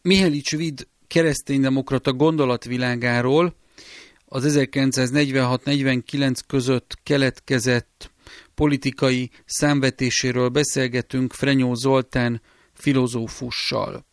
Mihelics Vid kereszténydemokrata gondolatvilágáról az 1946-49 között keletkezett politikai számvetéséről beszélgetünk Frenyó Zoltán filozófussal.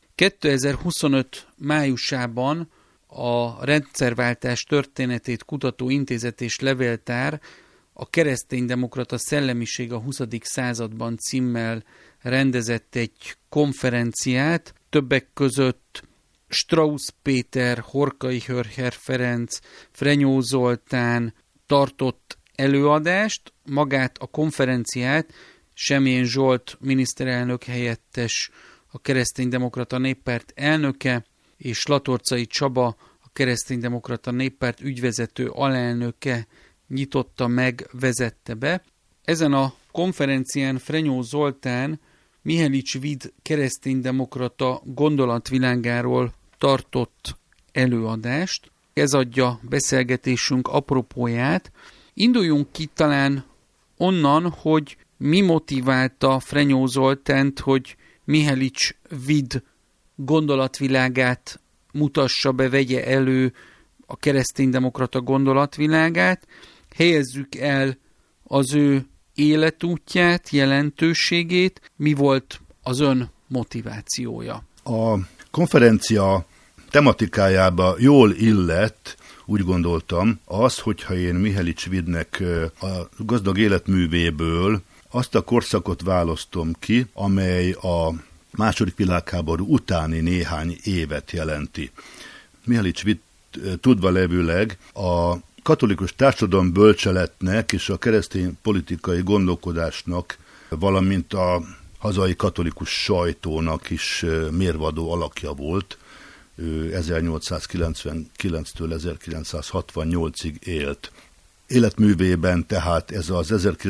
2025 májusában a Rendszerváltás történetét kutató intézet és levéltár a Kereszténydemokrata szellemiség a 20. században címmel rendezett egy konferenciát, többek között Strauss Péter, Horkai Hörher Ferenc, Frenyó Zoltán tartott előadást, magát a konferenciát Semjén Zsolt miniszterelnök helyettes, a Kereszténydemokrata Néppárt elnöke, és Latorcai Csaba, a Kereszténydemokrata Néppárt ügyvezető alelnöke nyitotta meg, vezette be. Ezen a konferencián Frenyó Zoltán Mihelics Vid kereszténydemokrata gondolatvilágáról tartott előadást. Ez adja beszélgetésünk apropóját. Induljunk ki talán onnan, hogy mi motiválta Frenyó Zoltánt, hogy Mihelics Vid gondolatvilágát mutassa be, vegye elő a kereszténydemokrata gondolatvilágát, helyezzük el az ő életútját, jelentőségét, mi volt az ön motivációja. A konferencia tematikájába jól illett, úgy gondoltam, az, hogyha én Mihelics Vidnek a gazdag életművéből azt a korszakot választom ki, amely a II. Világháború utáni néhány évet jelenti. Mihelics Vid tudva levőleg a katolikus társadalom bölcseletnek és a keresztény politikai gondolkodásnak, valamint a hazai katolikus sajtónak is mérvadó alakja volt. Ő 1899-től 1968-ig élt. Életművében tehát ez az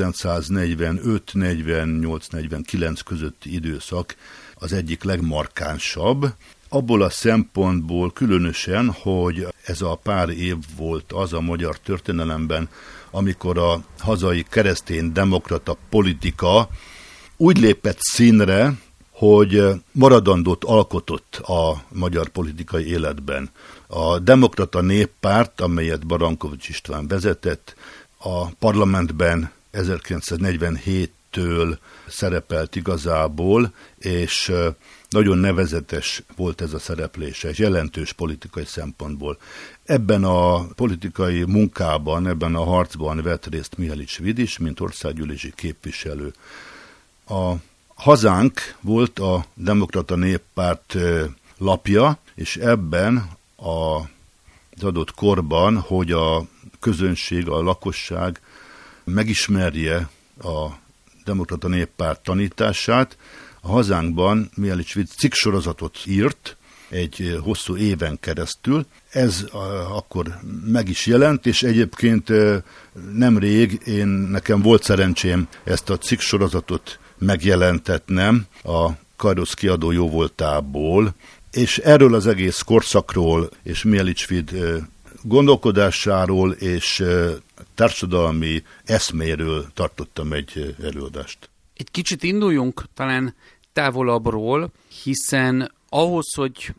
1945-48-49 közötti időszak az egyik legmarkánsabb. Abból a szempontból különösen, hogy ez a pár év volt az a magyar történelemben, amikor a hazai kereszténydemokrata politika úgy lépett színre, hogy maradandót alkotott a magyar politikai életben. A Demokrata Néppárt, amelyet Barankovics István vezetett, a parlamentben 1947-től szerepelt igazából, és nagyon nevezetes volt ez a szereplése, és jelentős politikai szempontból. Ebben a politikai munkában, ebben a harcban vett részt Mihelics Vid is, mint országgyűlési képviselő. A Hazánk volt a Demokrata Néppárt lapja, és ebben az adott korban, hogy a közönség, a lakosság megismerje a Demokrata Néppárt tanítását, a Hazánkban Mihelics Vid cikksorozatot írt egy hosszú éven keresztül. Ez akkor meg is jelent, és egyébként nemrég nekem volt szerencsém ezt a cikksorozatot megjelentetnem a Kairosz kiadó jóvoltából, és erről az egész korszakról és Mihelics Vid gondolkodásáról és társadalmi eszméről tartottam egy előadást. Egy kicsit induljunk talán távolabbról, hiszen ahhoz, hogy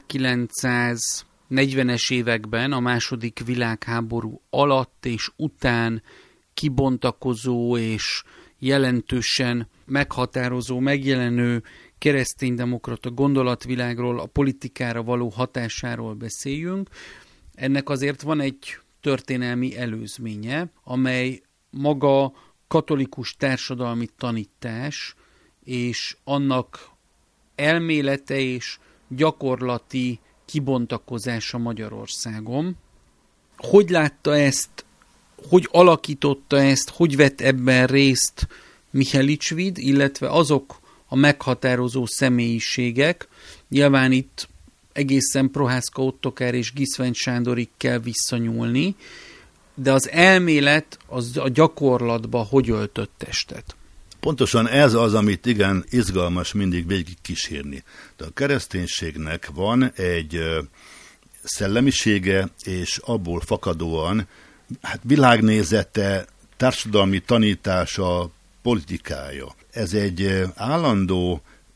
1940-es években, a II. Világháború alatt és után kibontakozó és jelentősen meghatározó, megjelenő kereszténydemokrata gondolatvilágról, a politikára való hatásáról beszéljünk. Ennek azért van egy történelmi előzménye, amely maga katolikus társadalmi tanítás és annak elmélete és gyakorlati kibontakozása Magyarországon. Hogy látta ezt, hogy alakította ezt, hogy vett ebben részt Mihelics Vid, illetve azok a meghatározó személyiségek, nyilván itt egészen Prohászka Ottokár és Giszvány Sándorig kell visszanyúlni, de az elmélet az a gyakorlatba hogy öltött testet? Pontosan ez az, amit igen izgalmas mindig végig kísérni. De a kereszténységnek van egy szellemisége, és abból fakadóan világnézete, társadalmi tanítása, politikája. Ez egy állandó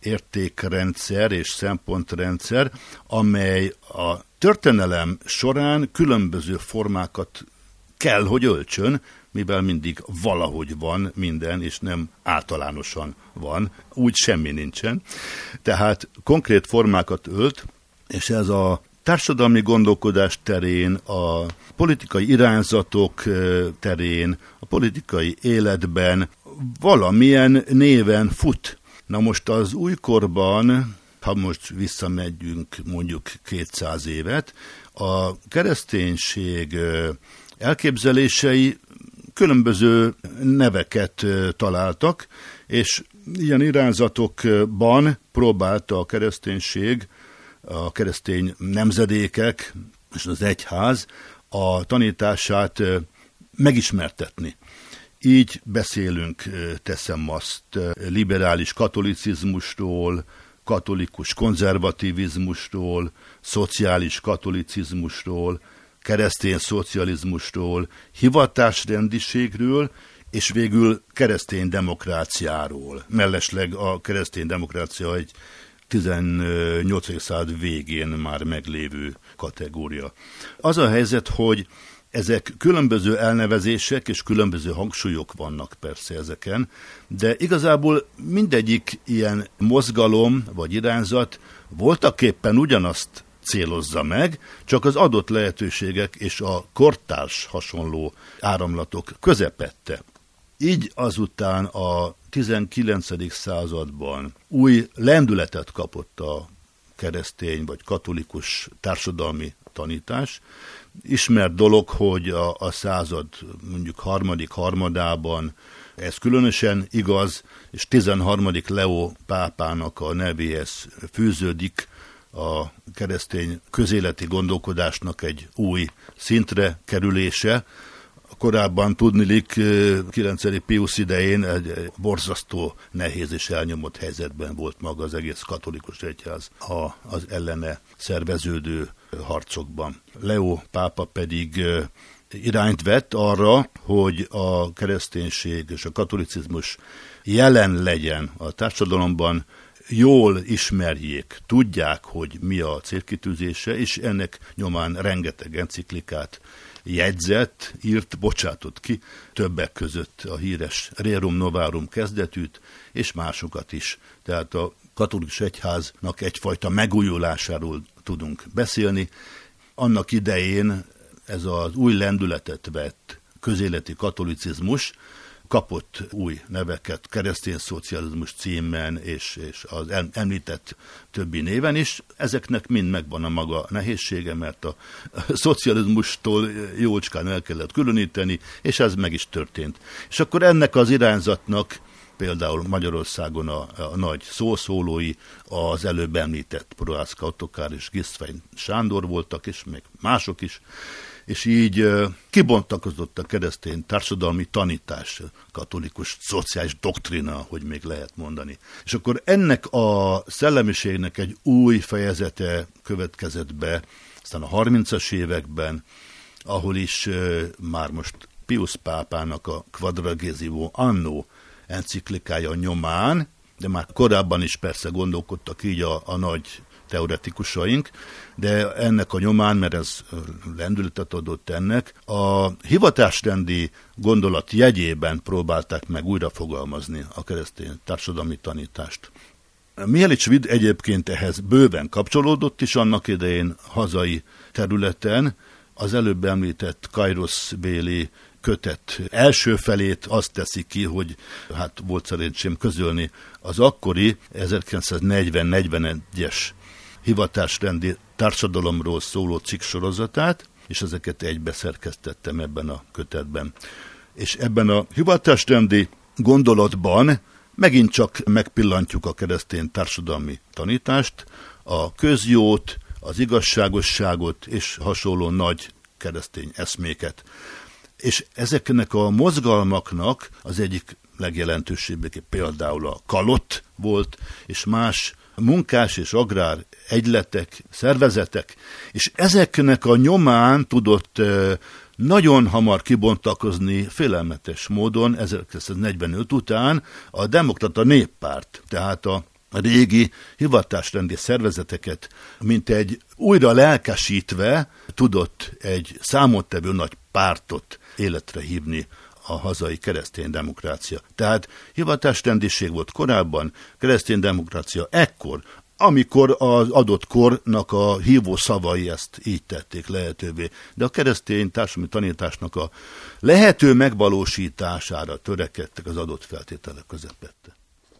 értékrendszer és szempontrendszer, amely a történelem során különböző formákat kell, hogy öltsön, mivel mindig valahogy van minden, és nem általánosan van, úgy semmi nincsen. Tehát konkrét formákat ölt, és ez a társadalmi gondolkodás terén, a politikai irányzatok terén, a politikai életben valamilyen néven fut. Na most az újkorban, ha most visszamegyünk mondjuk 200 évet, a kereszténység elképzelései különböző neveket találtak, és ilyen irányzatokban próbálta a kereszténység, a keresztény nemzedékek és az egyház a tanítását megismertetni. Így beszélünk, teszem azt, liberális katolicizmusról, katolikus konzervativizmusról, szociális katolicizmusról, keresztény szocializmusról, hivatásrendiségről, és végül keresztény demokráciáról. Mellesleg a keresztény demokrácia egy 18. század végén már meglévő kategória. Az a helyzet, hogy ezek különböző elnevezések és különböző hangsúlyok vannak persze ezeken, de igazából mindegyik ilyen mozgalom vagy irányzat voltaképpen ugyanazt célozza meg, csak az adott lehetőségek és a kortárs hasonló áramlatok közepette. Így azután a 19. században új lendületet kapott a keresztény vagy katolikus társadalmi tanítás. Ismert dolog, hogy a század mondjuk harmadik harmadában ez különösen igaz, és 13. Leó pápának a nevéhez fűződik a keresztény közéleti gondolkodásnak egy új szintre kerülése. Korábban tudniillik 9. Piusz idején egy borzasztó nehéz és elnyomott helyzetben volt maga az egész katolikus egyház az ellene szerveződő harcokban. Leó pápa pedig irányt vett arra, hogy a kereszténység és a katolicizmus jelen legyen a társadalomban, jól ismerjék, tudják, hogy mi a célkitűzése, és ennek nyomán rengeteg enciklikát jegyzett, írt, bocsátott ki, többek között a híres Rerum Novarum kezdetűt, és másokat is. Tehát a katolikus egyháznak egyfajta megújulásáról tudunk beszélni. Annak idején ez az új lendületet vett közéleti katolicizmus kapott új neveket, keresztény szocializmus címen, és az említett többi néven is. Ezeknek mind megvan a maga nehézsége, mert a szocializmustól jócskán el kellett különíteni, és ez meg is történt. És akkor ennek az irányzatnak például Magyarországon a nagy szószólói az előbb említett Prohászka Ottokár és Gisztvein Sándor voltak, és még mások is, és így kibontakozott a keresztény társadalmi tanítás, katolikus szociális doktrina, hogy még lehet mondani. És akkor ennek a szellemiségnek egy új fejezete következett be, aztán a 30-as években, ahol is már most Piusz pápának a Quadragesimo Anno enciklikája nyomán, de már korábban is persze gondolkodtak így a nagy teoretikusaink, de ennek a nyomán, mert ez lendületet adott ennek, a hivatásrendi gondolat jegyében próbálták meg újra fogalmazni a keresztény társadalmi tanítást. Mihelics Vid egyébként ehhez bőven kapcsolódott is annak idején hazai területen, az előbb említett Kairoszbéli kötet első felét azt teszi ki, hogy hát volt szerencsém közölni az akkori 1940-41-es hivatásrendi társadalomról szóló cikksorozatát, és ezeket egybe szerkesztettem ebben a kötetben. És ebben a hivatásrendi gondolatban megint csak megpillantjuk a keresztény társadalmi tanítást, a közjót, az igazságosságot és hasonló nagy keresztény eszméket. És ezeknek a mozgalmaknak az egyik legjelentősebb például a Kalott volt, és más munkás és agrár egyletek, szervezetek, és ezeknek a nyomán tudott nagyon hamar kibontakozni félelmetes módon 1945 után a Demokrata Néppárt, tehát a a régi hivatásrendi szervezeteket, mint egy újra lelkesítve tudott egy számottevő nagy pártot életre hívni a hazai keresztény demokrácia. Tehát hivatásrendiség volt korábban, keresztény demokrácia ekkor, amikor az adott kornak a hívó szavai ezt így tették lehetővé. De a keresztény társadalmi tanításnak a lehető megvalósítására törekedtek az adott feltételek közepette.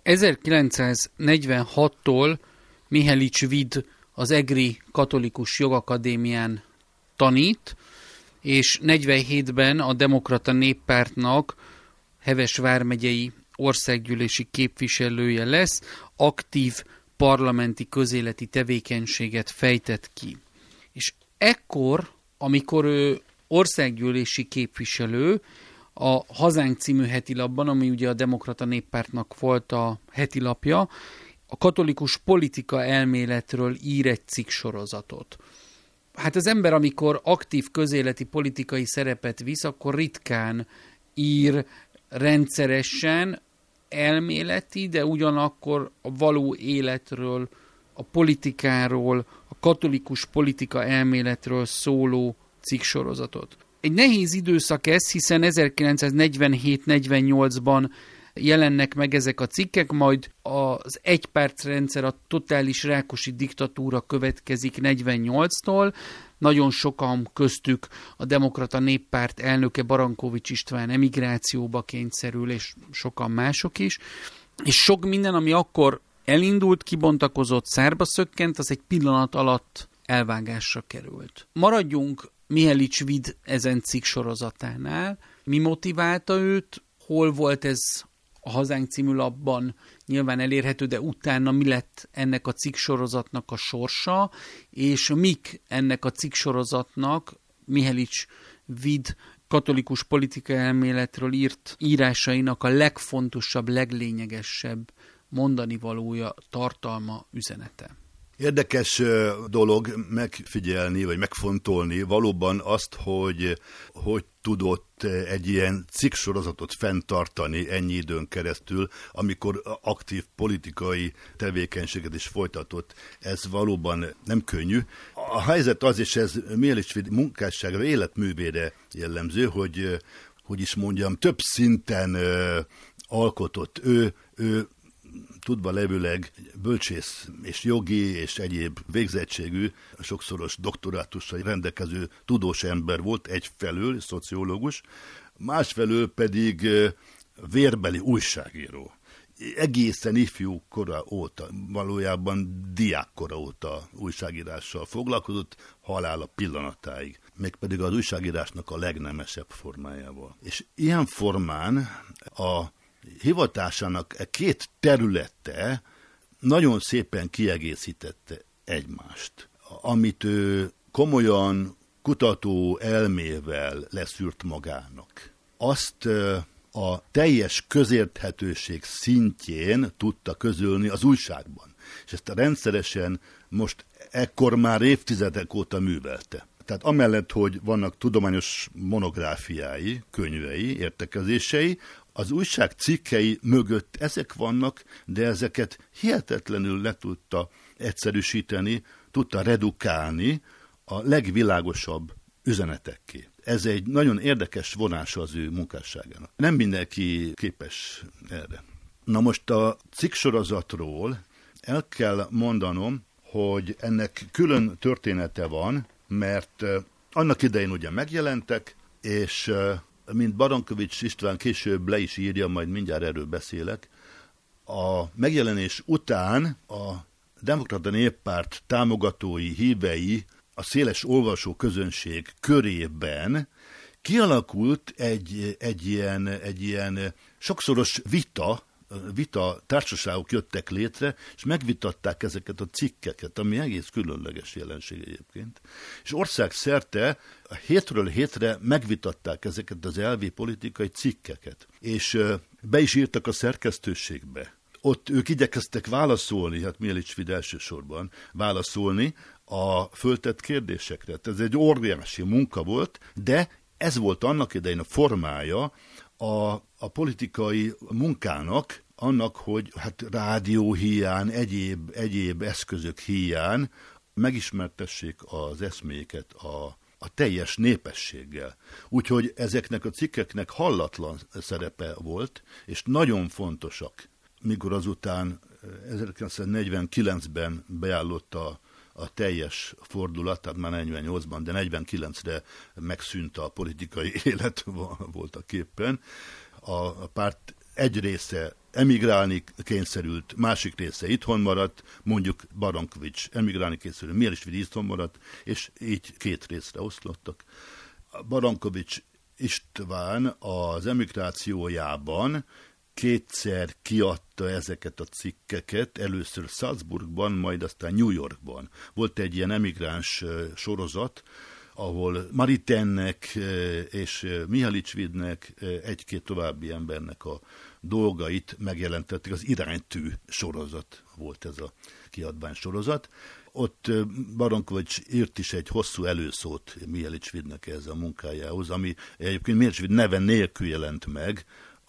1946-tól Mihelics Vid az Egri Katolikus Jogakadémián tanít, és 47-ben a Demokrata Néppártnak Heves vármegyei országgyűlési képviselője lesz, aktív parlamenti közéleti tevékenységet fejtett ki. És ekkor, amikor ő országgyűlési képviselő, a Hazánk című hetilapban, ami ugye a Demokrata Néppártnak volt a hetilapja, a katolikus politika elméletről ír egy cikksorozatot. Hát az ember, amikor aktív közéleti politikai szerepet visz, akkor ritkán ír rendszeresen elméleti, de ugyanakkor a való életről, a politikáról, a katolikus politika elméletről szóló cikksorozatot. Egy nehéz időszak ez, hiszen 1947-48-ban jelennek meg ezek a cikkek, majd az egypártrendszer, a totális rákosi diktatúra következik 48-tól. Nagyon sokan, köztük a Demokrata Néppárt elnöke Barankovics István emigrációba kényszerül, és sokan mások is. És sok minden, ami akkor elindult, kibontakozott, szárba szökkent, az egy pillanat alatt elvágásra került. Maradjunk Mihelics Vid ezen cikk sorozatánál. Mi motiválta őt? Hol volt ez a Hazánk című lapban nyilván elérhető, de utána mi lett ennek a cikksorozatnak a sorsa, és mik ennek a cikksorozatnak Mihelics Vid katolikus politika elméletről írt írásainak a legfontosabb, leglényegesebb mondanivalója, tartalma, üzenete? Érdekes dolog megfigyelni, vagy megfontolni valóban azt, hogy tudott egy ilyen cikksorozatot fenntartani ennyi időn keresztül, amikor aktív politikai tevékenységet is folytatott. Ez valóban nem könnyű. A helyzet az, és ez Mihelics Vid munkásságra, életművére jellemző, hogy is mondjam, több szinten alkotott. Ő tudva levőleg bölcsész és jogi és egyéb végzettségű, sokszoros doktorátussal rendelkező tudós ember volt egyfelől, szociológus, másfelől pedig vérbeli újságíró. Egészen ifjú kora óta, valójában diákkora óta újságírással foglalkozott, halála pillanatáig, mégpedig az újságírásnak a legnemesebb formájával. És ilyen formán a hivatásának két területe nagyon szépen kiegészítette egymást. Amit ő komolyan kutató elmével leszűrt magának, azt a teljes közérthetőség szintjén tudta közölni az újságban. És ezt rendszeresen most ekkor már évtizedek óta művelte. Tehát amellett, hogy vannak tudományos monográfiái, könyvei, értekezései, az újság cikkei mögött ezek vannak, de ezeket hihetetlenül le tudta egyszerűsíteni, tudta redukálni a legvilágosabb üzenetekké. Ez egy nagyon érdekes vonása az ő munkásságának. Nem mindenki képes erre. Na most a cikksorozatról el kell mondanom, hogy ennek külön története van, mert annak idején ugye megjelentek, és mint Barankovics István később le is írja, majd mindjárt erről beszélek, a megjelenés után a Demokrata Néppárt támogatói, hívei, a széles olvasó közönség körében kialakult egy ilyen sokszoros vita társaságok jöttek létre, és megvitatták ezeket a cikkeket, ami egész különleges jelenség egyébként. És országszerte hétről hétre megvitatták ezeket az elvi politikai cikkeket. És be is írtak a szerkesztőségbe. Ott ők igyekeztek válaszolni, hát Mihelics Vid elsősorban válaszolni a föltett kérdésekre. Ez egy óriási munka volt, de ez volt annak idején a formája a politikai munkának, annak, hogy rádió hiány, egyéb eszközök hiány megismertessék az eszméket a teljes népességgel. Úgyhogy ezeknek a cikkeknek hallatlan szerepe volt, és nagyon fontosak, mikor azután 1949-ben beállott a teljes fordulat, tehát már 48-ban, de 49-re megszűnt a politikai élet voltak éppen. A párt egy része emigrálni kényszerült, másik része itthon maradt, mondjuk Barankovics emigrálni kényszerült, Mielišvili itthon maradt, és így két részre oszlottak. Barankovics István az emigrációjában kétszer kiadta ezeket a cikkeket, először Salzburgban, majd aztán New Yorkban. Volt egy ilyen emigráns sorozat, ahol Maritennek és Mielišvilnek, egy-két további embernek a dolgait megjelentették. Az Iránytű sorozat volt ez a kiadvány sorozat. Ott Barankovics írt is egy hosszú előszót Mielišvilnek ez a munkájához, ami egyébként Mielišvil neve nélkül jelent meg,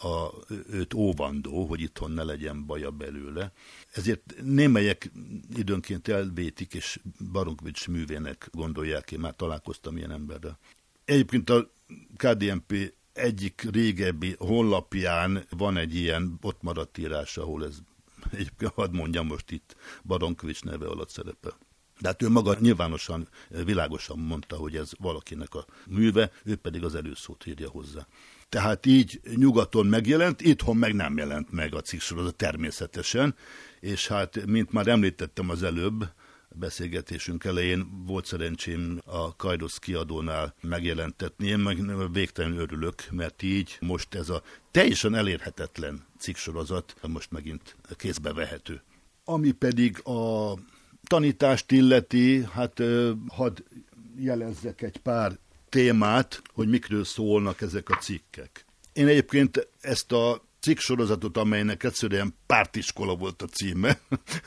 őt óvandó, hogy itthon ne legyen baja belőle. Ezért némelyek időnként elvétik, és Barankovics művének gondolják, én már találkoztam ilyen emberrel. Egyébként a KDNP egyik régebbi honlapján van egy ilyen ott maradt írás, ahol ez, egyébként hadd mondjam most itt, Barankovics neve alatt szerepel. De hát ő maga nyilvánosan, világosan mondta, hogy ez valakinek a műve, ő pedig az előszót írja hozzá. Tehát így nyugaton megjelent, itthon meg nem jelent meg a cikksorozat természetesen, és hát, mint már említettem az előbb, beszélgetésünk elején volt szerencsém a Kairos kiadónál megjelentetni, én meg végtelenül örülök, mert így most ez a teljesen elérhetetlen cikksorozat most megint kézbe vehető. Ami pedig a tanítást illeti, hát hadd jelezzek egy pár témát, hogy mikről szólnak ezek a cikkek. Én egyébként ezt a cikksorozatot, amelynek egyszerűen pártiskola volt a címe,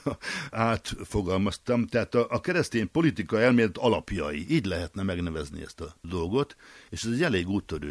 átfogalmaztam, tehát a keresztény politika elmélet alapjai, így lehetne megnevezni ezt a dolgot, és ez egy elég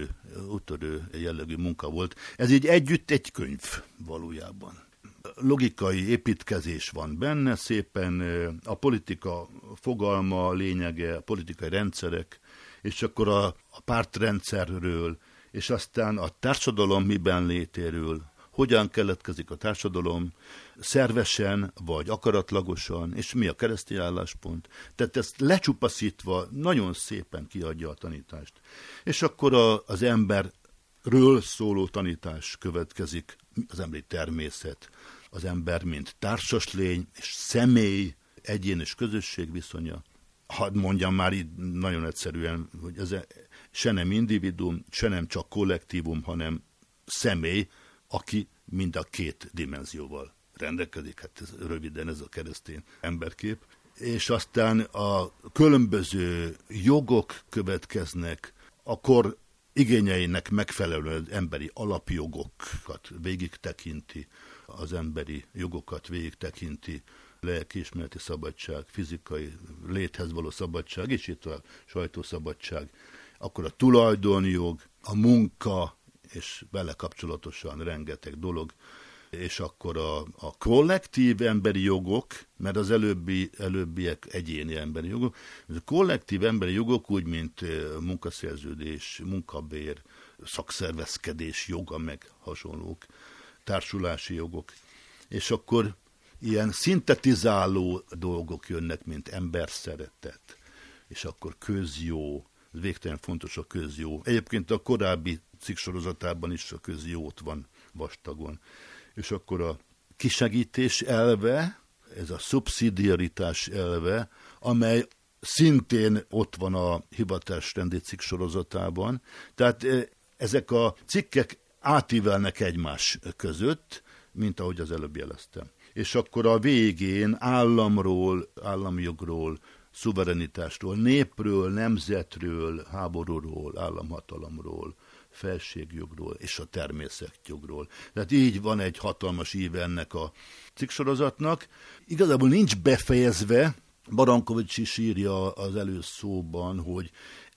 úttörő jellegű munka volt. Ez így együtt egy könyv valójában. Logikai építkezés van benne, szépen a politika fogalma, lényege, a politikai rendszerek, és akkor a pártrendszerről, és aztán a társadalom miben létéről, hogyan keletkezik a társadalom, szervesen vagy akaratlagosan, és mi a keresztény álláspont. Tehát ezt lecsupaszítva nagyon szépen kiadja a tanítást. És akkor az emberről szóló tanítás következik, az emberi természet, az ember mint társas lény és személy, egyén és közösség viszonya. Hadd mondjam már így nagyon egyszerűen, hogy ez se nem individuum, se nem csak kollektívum, hanem személy, aki mind a két dimenzióval rendelkezik. Hát ez, röviden ez a keresztény emberkép. És aztán a különböző jogok következnek, a kor igényeinek megfelelően emberi alapjogokat végig tekinti, az emberi jogokat végig tekinti, lelkiismereti szabadság, fizikai léthez való szabadság, és itt a sajtószabadság, akkor a tulajdonjog, a munka, és vele kapcsolatosan rengeteg dolog, és akkor a kollektív emberi jogok, mert az előbbiek egyéni emberi jogok, a kollektív emberi jogok úgy, mint munkaszerződés, munkabér, szakszervezkedés joga, meg hasonlók, társulási jogok, és akkor ilyen szintetizáló dolgok jönnek, mint emberszeretet, és akkor közjó, végtelen fontos a közjó. Egyébként a korábbi cikksorozatában is a közjót van vastagon. És akkor a kisegítés elve, ez a szubszidiaritás elve, amely szintén ott van a hivatásrendi cikksorozatában. Tehát ezek a cikkek átívelnek egymás között, mint ahogy az előbb jeleztem. És akkor a végén államról, államjogról, szuverenitásról, népről, nemzetről, háborúról, államhatalomról, felségjogról és a természetjogról. Tehát így van egy hatalmas íve ennek a cikksorozatnak. Igazából nincs befejezve, Barankovics is írja az előszóban, hogy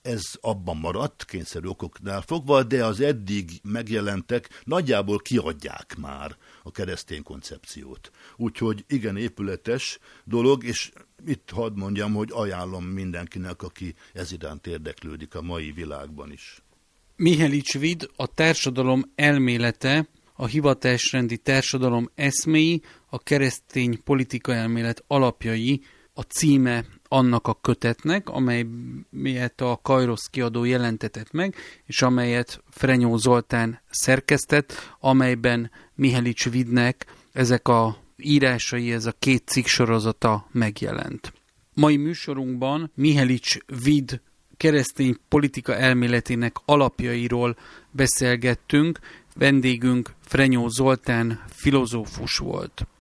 Ez abban maradt, kényszerű okoknál fogva, de az eddig megjelentek nagyjából kiadják már a keresztény koncepciót. Úgyhogy igen épületes dolog, és itt hadd mondjam, hogy ajánlom mindenkinek, aki ez iránt érdeklődik a mai világban is. Mihelics Vid, a társadalom elmélete, a hivatásrendi társadalom eszméi, a keresztény politika elmélet alapjai a címe annak a kötetnek, amelyet a Kairosz kiadó jelentetett meg, és amelyet Frenyó Zoltán szerkesztett, amelyben Mihelics Vidnek ezek a írásai, ez a 2 cikksorozata megjelent. Mai műsorunkban Mihelics Vid keresztény politika elméletének alapjairól beszélgettünk, vendégünk Frenyó Zoltán filozófus volt.